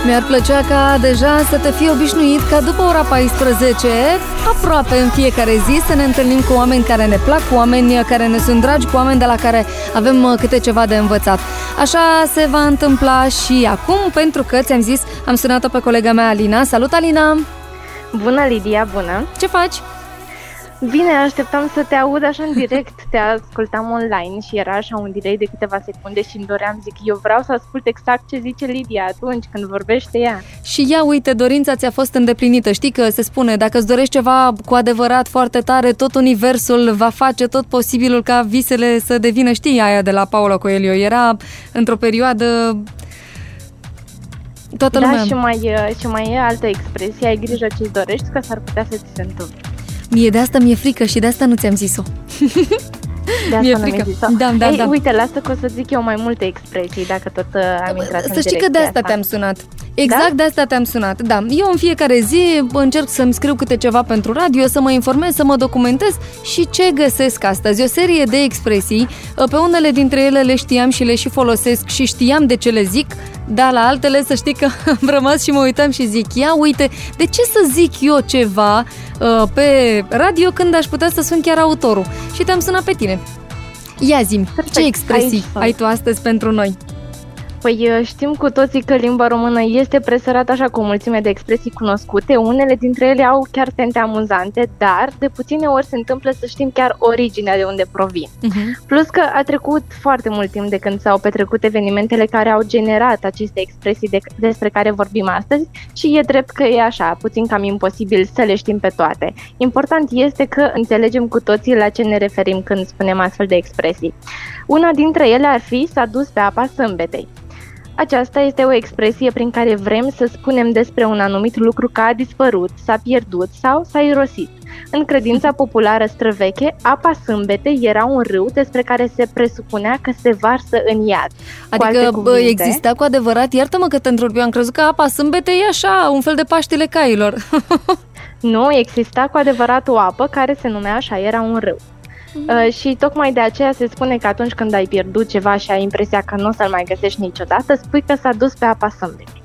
Mi-ar plăcea ca deja să te fii obișnuit ca după ora 14, aproape în fiecare zi, să ne întâlnim cu oameni care ne plac, cu oameni care ne sunt dragi, cu oameni de la care avem câte ceva de învățat. Așa se va întâmpla și acum, pentru că ți-am zis, am sunat-o pe colega mea Alina. Salut, Alina! Bună, Lidia, bună! Ce faci? Bine, așteptam să te aud așa în direct, te ascultam online și era așa un delay de câteva secunde și îmi doream, zic, eu vreau să ascult exact ce zice Lidia atunci când vorbește ea. Și ia uite, dorința ți-a fost îndeplinită. Știi că se spune, dacă îți dorești ceva cu adevărat foarte tare, tot universul va face tot posibilul ca visele să devină, știi, aia de la Paulo Coelho, era într-o perioadă toată lumea. Da, și mai e altă expresie, ai grijă ce-ți dorești, că s-ar putea să ți se întâmple. Mie de asta mi-e frică și de asta nu ți-am zis-o. De asta mi-e zis-o. Da. Uite, lasă că o să zic eu mai multe expresii, dacă tot am intrat în Să știi că de asta te-am sunat. Exact, de asta te-am sunat. Da, eu în fiecare zi încerc să-mi scriu câte ceva pentru radio, să mă informez, să mă documentez și ce găsesc astăzi. O serie de expresii, pe unele dintre ele le știam și le și folosesc și știam de ce le zic, dar la altele să știi că am rămas și mă uitam și zic, ia uite, de ce să zic eu ceva pe radio când aș putea să sun chiar autorul? Și te-am sunat pe tine. Ia zi-mi, ce expresii ai tu astăzi pentru noi? Păi știm cu toții că limba română este presărată așa cu o mulțime de expresii cunoscute, unele dintre ele au chiar tente amuzante, dar de puține ori se întâmplă să știm chiar originea de unde provin. Plus că a trecut foarte mult timp de când s-au petrecut evenimentele care au generat aceste expresii despre care vorbim astăzi și e drept că e așa, puțin cam imposibil să le știm pe toate. Important este că înțelegem cu toții la ce ne referim când spunem astfel de expresii. Una dintre ele ar fi s-a dus pe apa sâmbetei. Aceasta este o expresie prin care vrem să spunem despre un anumit lucru că a dispărut, s-a pierdut sau s-a irosit. În credința populară străveche, apa sâmbetei era un râu despre care se presupunea că se varsă în iad. Adică exista cu adevărat, iartă-mă că te întreb, eu am crezut că apa sâmbetei e așa, un fel de Paștele cailor. Nu, exista cu adevărat o apă care se numea așa, era un râu. Și tocmai de aceea se spune că atunci când ai pierdut ceva și ai impresia că nu o să-l mai găsești niciodată, spui că s-a dus pe apa sâmbetei.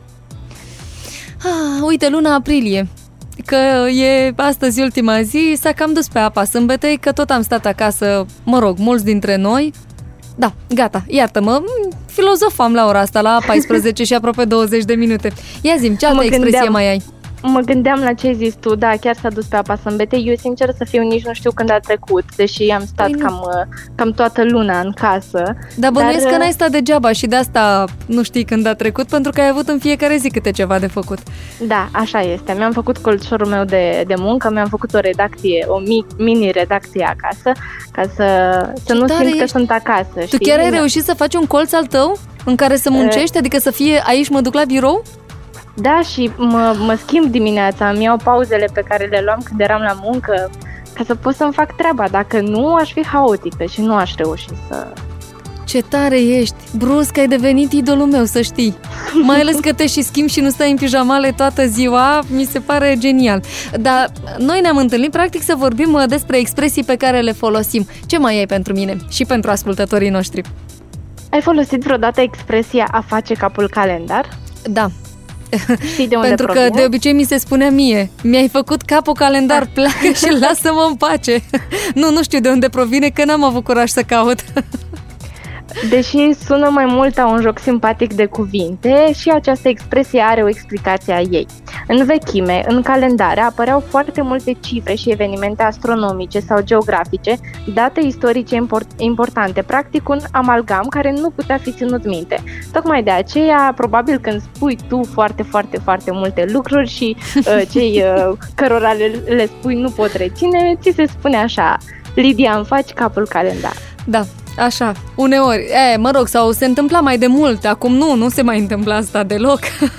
Uite, luna aprilie, că e astăzi ultima zi, s-a cam dus pe apa sâmbetei, că tot am stat acasă, mă rog, mulți dintre noi. Da, gata, iartă-mă, filozofam la ora asta, la 14 și aproape 20 de minute. Ia zi-mi, ce altă expresie mai ai? Mă gândeam la ce ai zis tu, da, chiar s-a dus pe apa sâmbetei. Eu, sincer să fiu, nici nu știu când a trecut, deși am stat cam toată luna în casă. Dar bănuiesc că n-ai stat degeaba și de asta nu știi când a trecut, pentru că ai avut în fiecare zi câte ceva de făcut. Da, așa este. Mi-am făcut colțorul meu de muncă, mi-am făcut o redacție, o mini-redacție acasă, ca să nu simt că sunt acasă. Tu chiar ai reușit să faci un colț al tău în care să muncești? Adică să fie aici mă duc la birou? Da, și mă schimb dimineața, îmi iau pauzele pe care le luam când eram la muncă, ca să pot să-mi fac treaba. Dacă nu, aș fi haotică și nu aș reuși să... Ce tare ești! Brusc ai devenit idolul meu, să știi. Mai ales că te și schimbi și nu stai în pijamale toată ziua, mi se pare genial. Dar noi ne-am întâlnit practic să vorbim despre expresii pe care le folosim. Ce mai ai pentru mine și pentru ascultătorii noștri? Ai folosit vreodată expresia a face capul calendar? Da. Știi de unde pentru provine? Că de obicei mi se spunea mie, mi-ai făcut capul calendar, pleacă și lasă-mă în pace. Nu știu de unde provine, că n-am avut curaj să caut. Deși sună mai mult a un joc simpatic de cuvinte, și această expresie are o explicație a ei. În vechime, în calendare, apăreau foarte multe cifre și evenimente astronomice sau geografice, date istorice importante, practic un amalgam care nu putea fi ținut minte. Tocmai de aceea, probabil când spui tu foarte, foarte, foarte multe lucruri și cei cărora le spui nu pot reține, ți se spune așa, Lidia, îmi faci capul calendar. Da. Așa, uneori, mă rog, sau se întâmpla mai de mult, acum nu se mai întâmplă asta deloc.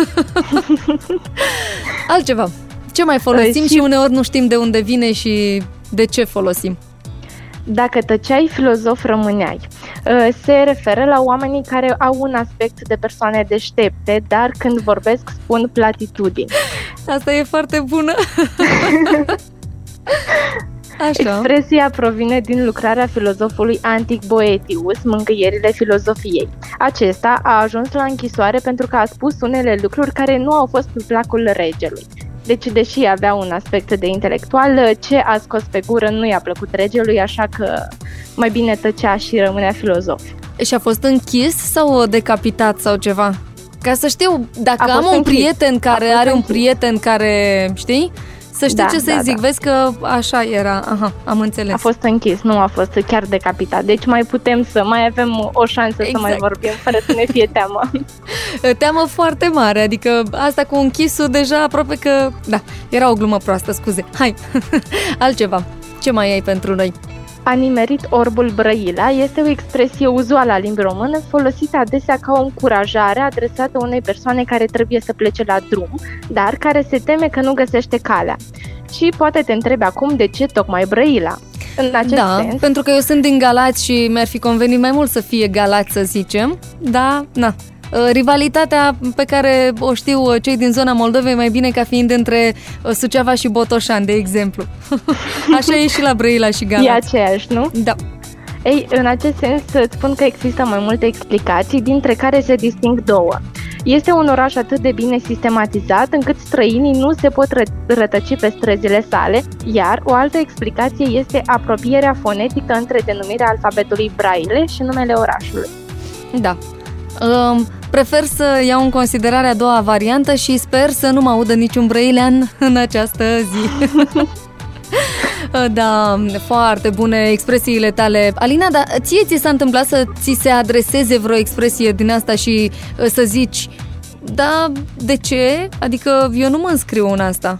Altceva, ce mai folosim și uneori nu știm de unde vine și de ce folosim? Dacă tăceai, filozof rămâneai. Se referă la oamenii care au un aspect de persoane deștepte, dar când vorbesc spun platitudini. Asta e foarte bună. Expresia provine din lucrarea filozofului antic Boetius, Mângâierile filozofiei. Acesta a ajuns la închisoare pentru că a spus unele lucruri care nu au fost pe placul regelui. Deci, deși avea un aspect de intelectual, ce a scos pe gură nu i-a plăcut regelui, așa că mai bine tăcea și rămânea filozof. Și a fost închis sau decapitat sau ceva? Ca să știu, dacă am un prieten care are un prieten care, știi? Să știu ce să-i zic, vezi că așa era. Aha, am înțeles. A fost închis, nu a fost chiar decapitat. Deci mai avem o șansă să mai vorbim, fără să ne fie teamă. Teamă foarte mare, adică asta cu închisul deja aproape că... Da, era o glumă proastă, scuze. Hai, altceva. Ce mai ai pentru noi? A nimerit orbul Brăila este o expresie uzuală a limbii române, folosită adesea ca o încurajare adresată unei persoane care trebuie să plece la drum, dar care se teme că nu găsește calea. Și poate te întrebi acum de ce tocmai Brăila. În acest sens, pentru că eu sunt din Galați și mi-ar fi convenit mai mult să fie Galați, să zicem, da, na. Rivalitatea pe care o știu cei din zona Moldovei mai bine ca fiind între Suceava și Botoșani, de exemplu. Așa e și la Brăila și Galați. E aceeași, nu? Da. Ei, în acest sens îți spun că există mai multe explicații, dintre care se disting două. Este un oraș atât de bine sistematizat încât străinii nu se pot rătăci pe străzile sale, iar o altă explicație este apropierea fonetică între denumirea alfabetului Braille și numele orașului. Da. Prefer să iau în considerare a doua variantă și sper să nu mă audă niciun brăilean în această zi. Da, foarte bune expresiile tale. Alina, dar ție s-a întâmplat să ți se adreseze vreo expresie din asta și să zici, da, de ce? Adică eu nu mă înscriu în asta.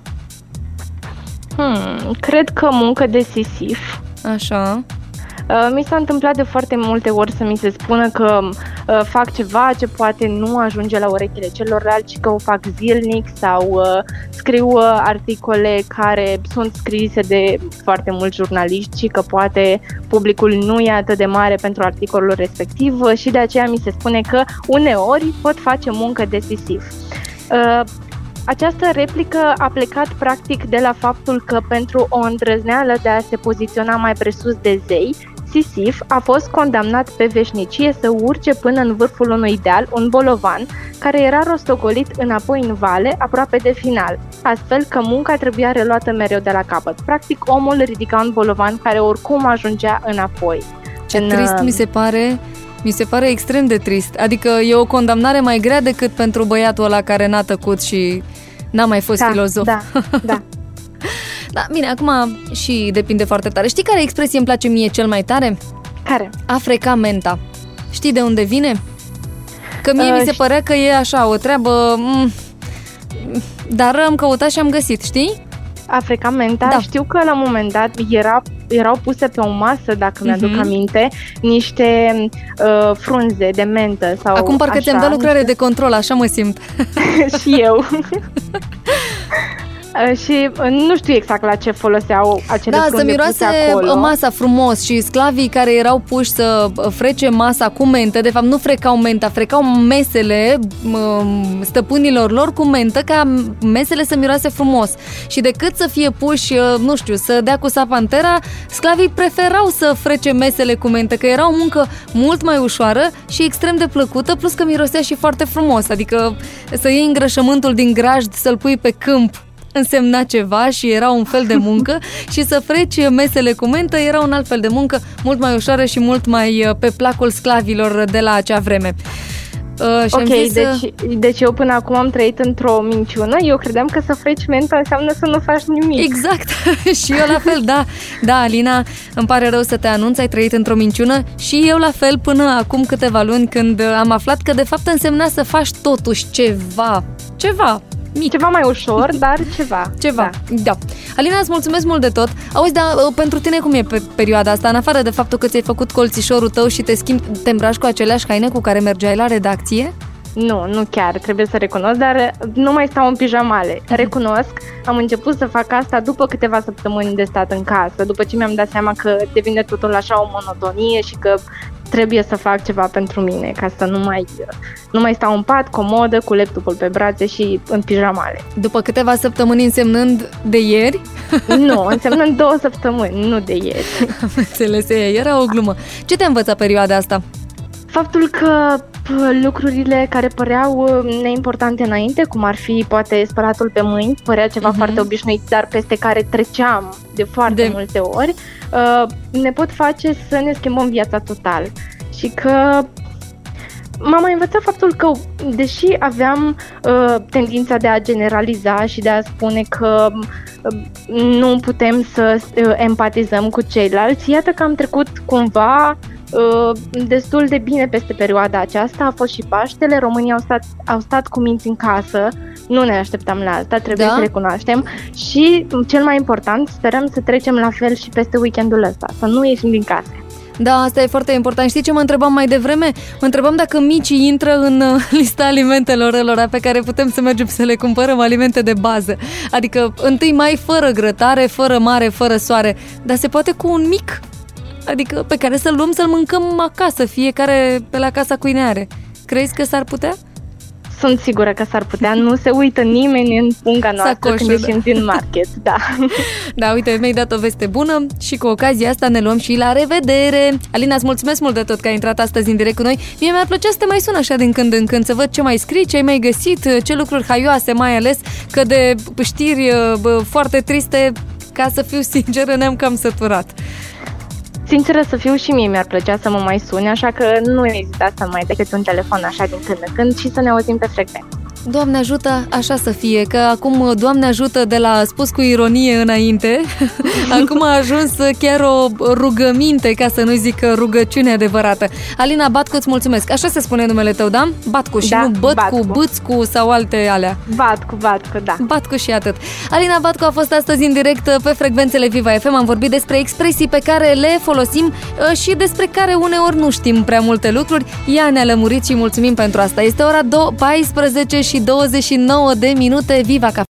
Cred că muncă de sisif. Așa. Mi s-a întâmplat de foarte multe ori să mi se spună că fac ceva ce poate nu ajunge la urechile celorlalți, că o fac zilnic sau scriu articole care sunt scrise de foarte mulți jurnaliști și că poate publicul nu e atât de mare pentru articolul respectiv și de aceea mi se spune că uneori pot face muncă de sisif. Această replică a plecat practic de la faptul că pentru o îndrăzneală de a se poziționa mai presus de zei, Sisif a fost condamnat pe veșnicie să urce până în vârful unui deal, un bolovan, care era rostogolit înapoi în vale, aproape de final, astfel că munca trebuia reluată mereu de la capăt. Practic, omul ridica un bolovan care oricum ajungea înapoi. Ce trist mi se pare extrem de trist. Adică e o condamnare mai grea decât pentru băiatul ăla care n-a tăcut și n-a mai fost filozof. Da. Da, bine, acum și depinde foarte tare. Știi care expresie îmi place mie cel mai tare? Care? Afrecamenta. Știi de unde vine? Că mie mi se părea că e așa, o treabă... Dar am căutat și am găsit, știi? Afrecamenta, da. Știu că la un moment dat erau puse pe o masă, dacă mi-aduc aminte, niște frunze de mentă sau acum parcă așa, ți-am dat lucrare de control, așa mă simt. Și eu. Și nu știu exact la ce foloseau acele frunze să miroase acolo. Masa frumos și sclavii care erau puși să frece masa cu mentă, de fapt nu frecau menta, frecau mesele stăpânilor lor cu mentă ca mesele să miroase frumos. Și decât să fie puși, nu știu, să dea cu sapantera, sclavii preferau să frece mesele cu mentă, că era o muncă mult mai ușoară și extrem de plăcută, plus că mirosea și foarte frumos, adică să iei îngrășământul din grajd, să-l pui pe câmp însemna ceva și era un fel de muncă și să freci mesele cu mentă era un alt fel de muncă, mult mai ușoară și mult mai pe placul sclavilor de la acea vreme. Deci eu până acum am trăit într-o minciună. Eu credeam că să freci menta înseamnă să nu faci nimic. Exact, și eu la fel, da. Da, Alina, îmi pare rău să te anunț, ai trăit într-o minciună și eu la fel până acum câteva luni când am aflat că de fapt însemna să faci totuși ceva mic. Ceva mai ușor, dar ceva. Da. Alina, îți mulțumesc mult de tot. Auzi, dar pentru tine cum e pe perioada asta? În afară de faptul că ți-ai făcut colțișorul tău și te îmbraci cu aceleași haine cu care mergeai la redacție? Nu chiar, trebuie să recunosc, dar nu mai stau în pijamale. Recunosc, am început să fac asta după câteva săptămâni de stat în casă, după ce mi-am dat seama că devine totul așa o monotonie și că trebuie să fac ceva pentru mine, ca să nu mai stau în pat, comodă, cu laptopul pe brațe și în pijamale. După câteva săptămâni însemnând de ieri? Nu, însemnând 2 săptămâni, nu de ieri. Am înțeles, era o glumă. Ce te învăța perioada asta? Faptul că lucrurile care păreau neimportante înainte, cum ar fi poate spălatul pe mâini, părea ceva foarte obișnuit, dar peste care treceam de foarte multe ori, ne pot face să ne schimbăm viața total. Și că m-a mai învățat faptul că, deși aveam tendința de a generaliza și de a spune că nu putem să empatizăm cu ceilalți, iată că am trecut cumva destul de bine peste perioada aceasta. A fost și Paștele, românii au stat cu minți în casă, nu ne așteptam la asta, trebuie să recunoaștem, și cel mai important, sperăm să trecem la fel și peste weekendul ăsta, să nu ieșim din case. Da, asta e foarte important. Știi ce mă întrebam mai devreme? Mă întrebam dacă micii intră în lista alimentelor lor pe care putem să mergem să le cumpărăm, alimente de bază. Adică 1 mai fără grătare, fără mare, fără soare, dar se poate cu un mic, adică pe care să-l luăm să-l mâncăm acasă, fiecare pe la casa cui ne are. Crezi că s-ar putea? Sunt sigură că s-ar putea, nu se uită nimeni în punga noastră când ieșim din market, da. Da, uite, mi-ai dat o veste bună și cu ocazia asta ne luăm și la revedere. Alina, îți mulțumesc mult de tot că ai intrat astăzi în direct cu noi. Mie mi-ar plăcea să te mai sun așa din când în când, să văd ce mai scrii, ce ai mai găsit, ce lucruri haioase, mai ales că de știri foarte triste, ca să fiu sinceră, ne-am cam săturat. Sinceră să fiu, și mie mi-ar plăcea să mă mai suni, așa că nu ezita să mai decât un telefon așa din când în când și să ne auzim pe frecvent. Doamne ajută, așa să fie, că acum Doamne ajută de la spus cu ironie înainte, acum a ajuns chiar o rugăminte, ca să nu zic rugăciune adevărată. Alina Batcu, îți mulțumesc. Așa se spune numele tău, da? Batcu și nu Bătcu, Bâțcu sau alte alea. Batcu, da. Batcu și atât. Alina Batcu a fost astăzi în direct pe frecvențele Viva FM. Am vorbit despre expresii pe care le folosim și despre care uneori nu știm prea multe lucruri. Ea ne-a lămurit și mulțumim pentru asta. Este ora 14:29 de minute. Viva Cafea!